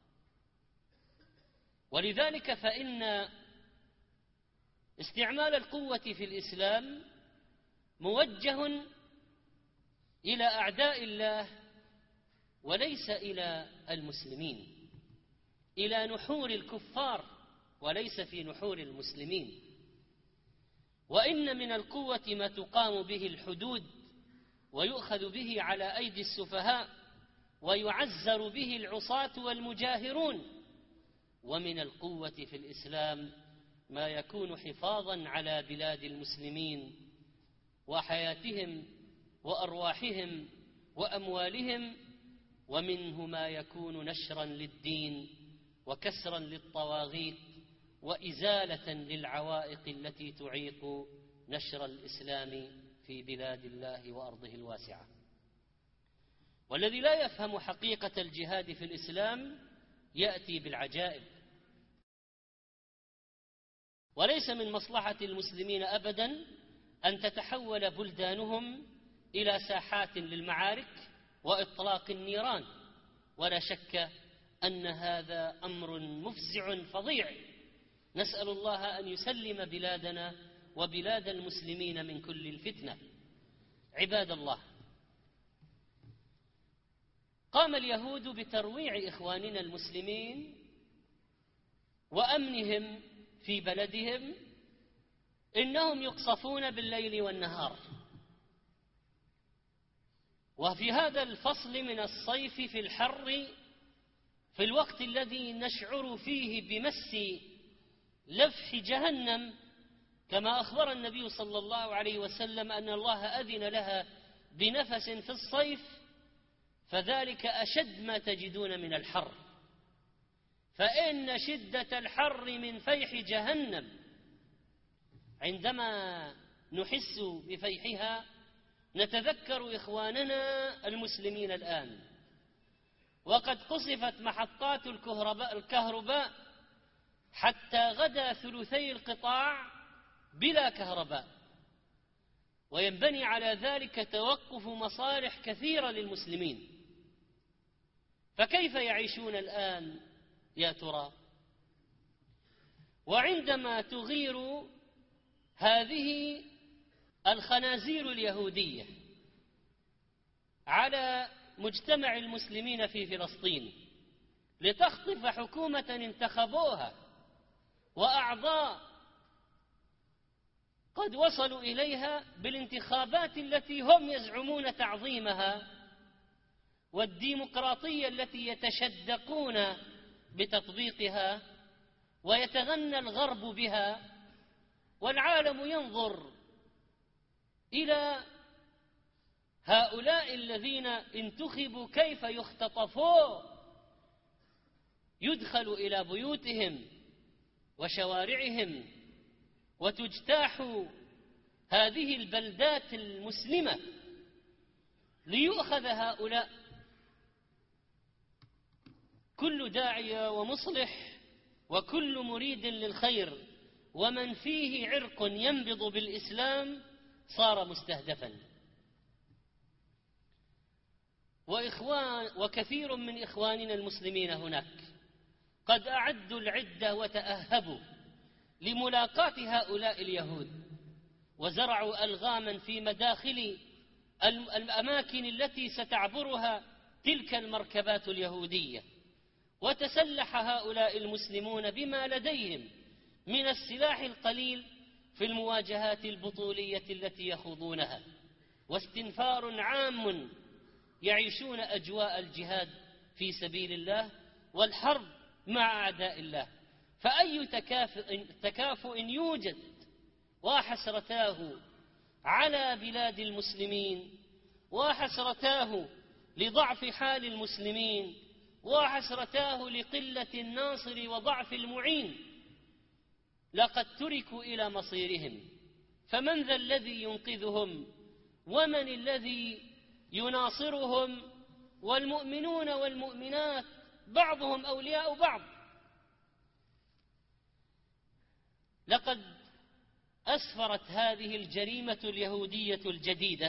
ولذلك فإن استعمال القوة في الإسلام موجه إلى أعداء الله وليس إلى المسلمين، إلى نحور الكفار وليس في نحور المسلمين. وإن من القوة ما تقام به الحدود ويؤخذ به على أيدي السفهاء ويعزر به العصاة والمجاهرون. ومن القوة في الإسلام ما يكون حفاظا على بلاد المسلمين وحياتهم وأرواحهم وأموالهم، ومنه ما يكون نشرا للدين وكسرا للطواغيت وإزالة للعوائق التي تعيق نشر الإسلام في بلاد الله وأرضه الواسعة. والذي لا يفهم حقيقة الجهاد في الإسلام يأتي بالعجائب. وليس من مصلحة المسلمين أبدا أن تتحول بلدانهم إلى ساحات للمعارك وإطلاق النيران، ولا شك أن هذا أمر مفزع فظيع. نسأل الله أن يسلم بلادنا وبلاد المسلمين من كل الفتنة. عباد الله، قام اليهود بترويع إخواننا المسلمين وأمنهم في بلدهم، إنهم يقصفون بالليل والنهار. وفي هذا الفصل من الصيف في الحر، في الوقت الذي نشعر فيه بمس لفح جهنم، كما أخبر النبي صلى الله عليه وسلم أن الله أذن لها بنفس في الصيف، فذلك أشد ما تجدون من الحر. فإن شدة الحر من فيح جهنم، عندما نحس بفيحها نتذكر إخواننا المسلمين الآن، وقد قصفت محطات الكهرباء حتى غدا ثلثي القطاع بلا كهرباء، وينبني على ذلك توقف مصالح كثيرة للمسلمين. فكيف يعيشون الآن يا ترى؟ وعندما تغير هذه الخنازير اليهودية على مجتمع المسلمين في فلسطين لتخطف حكومة انتخبوها وأعضاء قد وصلوا إليها بالانتخابات التي هم يزعمون تعظيمها، والديمقراطية التي يتشدقون بتطبيقها ويتغنى الغرب بها، والعالم ينظر إلى هؤلاء الذين انتخبوا كيف يختطفوا، يدخل إلى بيوتهم وشوارعهم وتجتاح هذه البلدات المسلمة ليؤخذ هؤلاء. كل داعية ومصلح وكل مريد للخير ومن فيه عرق ينبض بالإسلام صار مستهدفا. وكثير من إخواننا المسلمين هناك قد أعدوا العدة وتأهبوا لملاقاة هؤلاء اليهود، وزرعوا ألغاما في مداخل الأماكن التي ستعبرها تلك المركبات اليهودية. وتسلح هؤلاء المسلمون بما لديهم من السلاح القليل في المواجهات البطولية التي يخوضونها، واستنفار عام يعيشون أجواء الجهاد في سبيل الله والحرب مع أعداء الله. فأي تكافؤ يوجد، وحسرتاه على بلاد المسلمين، وحسرتاه لضعف حال المسلمين، وحسرتاه لقلة الناصر وضعف المعين. لقد تركوا إلى مصيرهم، فمن ذا الذي ينقذهم؟ ومن الذي يناصرهم؟ والمؤمنون والمؤمنات بعضهم أولياء بعض. لقد أسفرت هذه الجريمة اليهودية الجديدة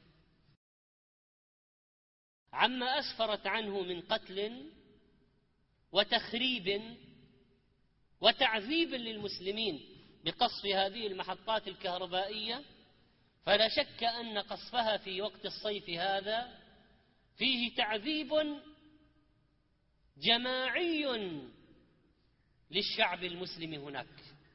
عما أسفرت عنه من قتل وتخريب وتعذيب للمسلمين بقصف هذه المحطات الكهربائية. فلا شك أن قصفها في وقت الصيف هذا فيه تعذيب جماعي للشعب المسلم هناك.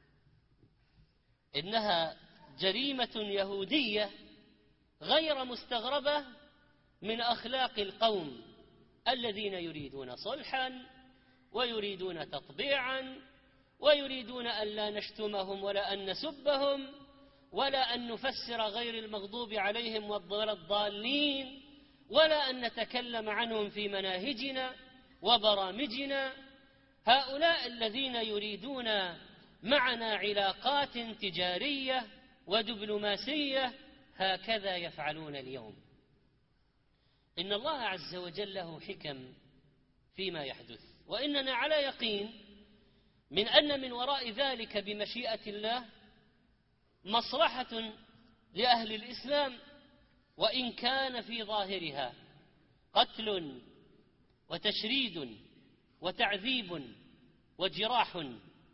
إنها جريمة يهودية غير مستغربة من أخلاق القوم الذين يريدون صلحا ويريدون تطبيعا ويريدون أن لا نشتمهم ولا أن نسبهم ولا أن نفسر غير المغضوب عليهم ولا الضالين ولا أن نتكلم عنهم في مناهجنا وبرامجنا. هؤلاء الذين يريدون معنا علاقات تجارية ودبلوماسية هكذا يفعلون اليوم. إن الله عز وجل له حكم فيما يحدث، وإننا على يقين من أن من وراء ذلك بمشيئة الله مصلحة لأهل الإسلام، وإن كان في ظاهرها قتل وتشريد وتعذيب وجراح.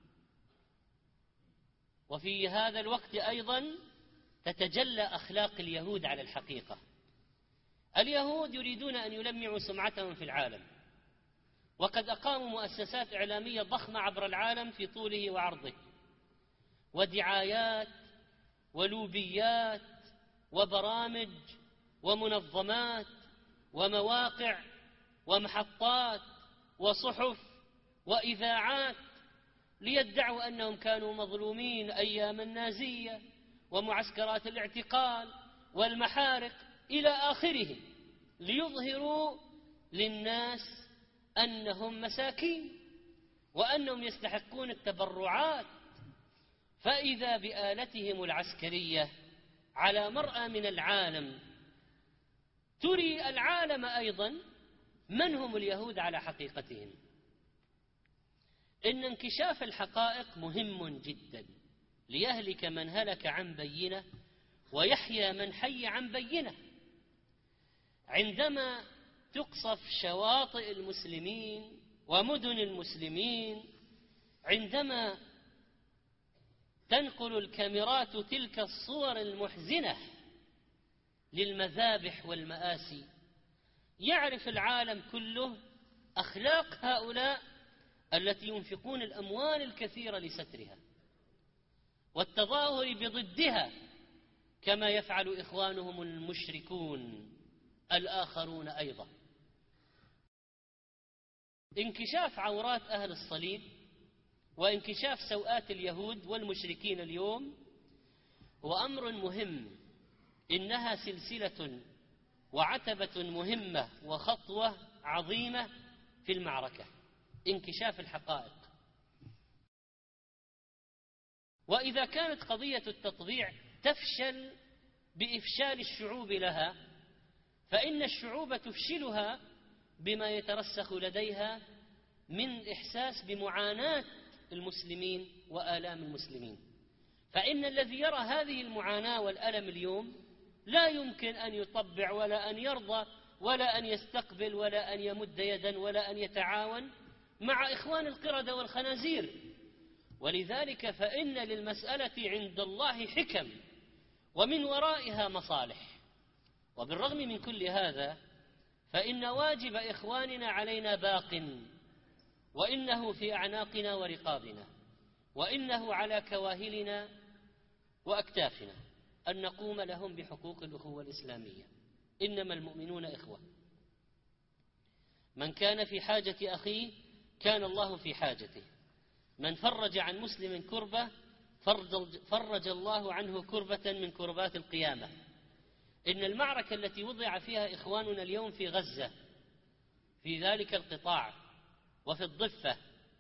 وفي هذا الوقت أيضا تتجلى أخلاق اليهود على الحقيقة. اليهود يريدون أن يلمعوا سمعتهم في العالم، وقد أقاموا مؤسسات إعلامية ضخمة عبر العالم في طوله وعرضه، ودعايات ولوبيات وبرامج ومنظمات ومواقع ومحطات وصحف وإذاعات، ليدعوا أنهم كانوا مظلومين أيام النازية ومعسكرات الاعتقال والمحارق إلى آخره، ليظهروا للناس أنهم مساكين وأنهم يستحقون التبرعات. فإذا بآلتهم العسكرية على مرأى من العالم تري العالم أيضا من هم اليهود على حقيقتهم. إن انكشاف الحقائق مهم جدا ليهلك من هلك عن بينة ويحيى من حي عن بينة. عندما تقصف شواطئ المسلمين ومدن المسلمين، عندما تنقل الكاميرات تلك الصور المحزنة للمذابح والمآسي، يعرف العالم كله أخلاق هؤلاء التي ينفقون الأموال الكثيرة لسترها والتظاهر بضدها، كما يفعل إخوانهم المشركون الآخرون أيضا. انكشاف عورات أهل الصليب وانكشاف سوءات اليهود والمشركين اليوم هو أمر مهم، إنها سلسلة وعتبة مهمة وخطوة عظيمة في المعركة، انكشاف الحقائق. وإذا كانت قضية التطبيع تفشل بإفشال الشعوب لها، فإن الشعوب تفشلها بما يترسخ لديها من إحساس بمعاناة المسلمين وآلام المسلمين. فإن الذي يرى هذه المعاناة والألم اليوم لا يمكن أن يطبع ولا أن يرضى ولا أن يستقبل ولا أن يمد يدا ولا أن يتعاون مع إخوان القردة والخنازير. ولذلك فإن للمسألة عند الله حكم ومن ورائها مصالح. وبالرغم من كل هذا فإن واجب إخواننا علينا باق، وإنه في أعناقنا ورقابنا، وإنه على كواهلنا وأكتافنا أن نقوم لهم بحقوق الأخوة الإسلامية. إنما المؤمنون إخوة، من كان في حاجة أخيه كان الله في حاجته، من فرج عن مسلم كربة فرج الله عنه كربة من كربات القيامة. إن المعركة التي وضع فيها إخواننا اليوم في غزة، في ذلك القطاع وفي الضفة،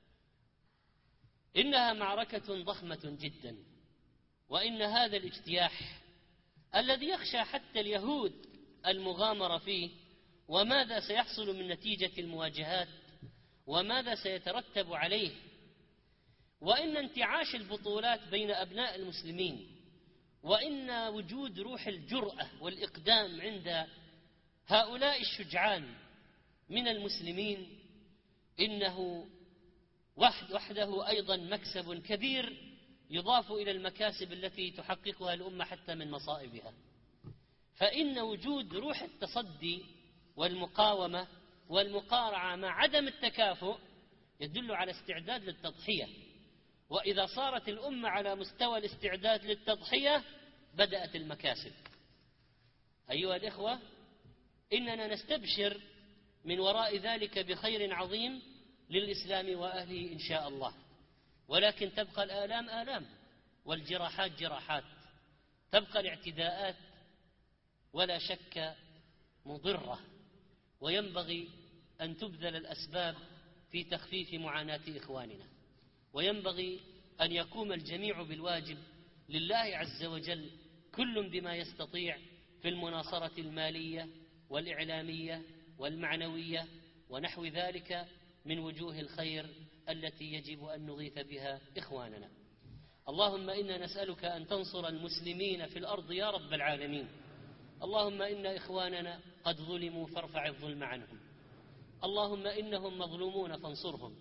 إنها معركة ضخمة جدا. وإن هذا الاجتياح الذي يخشى حتى اليهود المغامرة فيه، وماذا سيحصل من نتيجة المواجهات وماذا سيترتب عليه، وإن انتعاش البطولات بين أبناء المسلمين، وإن وجود روح الجرأة والإقدام عند هؤلاء الشجعان من المسلمين، إنه وحده أيضا مكسب كبير يضاف إلى المكاسب التي تحققها الأمة حتى من مصائبها. فإن وجود روح التصدي والمقاومة والمقارعة مع عدم التكافؤ يدل على استعداد للتضحية. وإذا صارت الأمة على مستوى الاستعداد للتضحية بدأت المكاسب. أيها الإخوة، إننا نستبشر من وراء ذلك بخير عظيم للإسلام وأهله إن شاء الله. ولكن تبقى الآلام آلام، والجراحات جراحات، تبقى الاعتداءات ولا شك مضرة، وينبغي أن تبذل الأسباب في تخفيف معاناة إخواننا، وينبغي أن يقوم الجميع بالواجب لله عز وجل، كل بما يستطيع في المناصرة المالية والإعلامية والمعنوية ونحو ذلك من وجوه الخير التي يجب أن نغيث بها إخواننا. اللهم إنا نسألك أن تنصر المسلمين في الأرض يا رب العالمين. اللهم إن إخواننا قد ظلموا فارفع الظلم عنهم. اللهم إنهم مظلومون فانصرهم.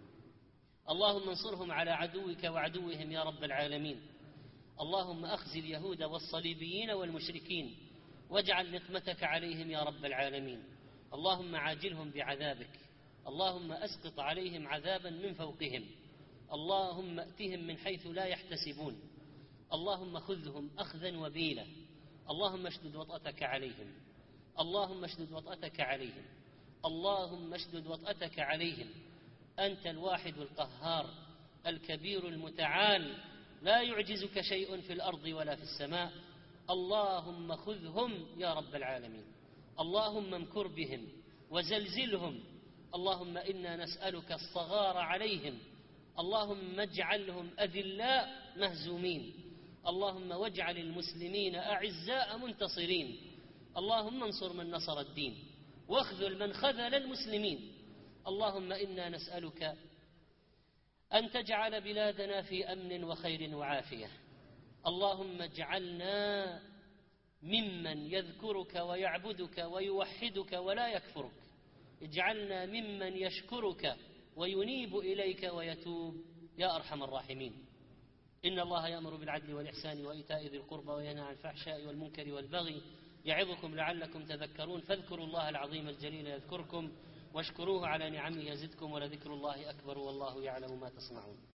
اللهم انصرهم على عدوك وعدوهم يا رب العالمين. اللهم أخزي اليهود والصليبيين والمشركين واجعل نقمتك عليهم يا رب العالمين. اللهم عاجلهم بعذابك. اللهم أسقط عليهم عذابا من فوقهم. اللهم ائتهم من حيث لا يحتسبون. اللهم خذهم أخذا وبيلا. اللهم اشدد وطأتك عليهم. اللهم اشدد وطأتك عليهم. اللهم اشدد وطأتك عليهم. أنت الواحد القهار الكبير المتعال، لا يعجزك شيء في الأرض ولا في السماء. اللهم خذهم يا رب العالمين. اللهم امكر بهم وزلزلهم. اللهم إنا نسألك الصغار عليهم. اللهم اجعلهم أذلاء مهزومين. اللهم واجعل المسلمين أعزاء منتصرين. اللهم انصر من نصر الدين واخذل من خذل المسلمين. اللهم إنا نسألك أن تجعل بلادنا في أمن وخير وعافية. اللهم اجعلنا ممن يذكرك ويعبدك ويوحدك ولا يكفرك. اجعلنا ممن يشكرك وينيب إليك ويتوب يا أرحم الراحمين. إن الله يأمر بالعدل والإحسان وإيتاء ذي القربى وينهى عن الفحشاء والمنكر والبغي يعظكم لعلكم تذكرون. فاذكروا الله العظيم الجليل يذكركم واشكروه على نعمه يزدكم ولذكر الله أكبر والله يعلم ما تصنعون.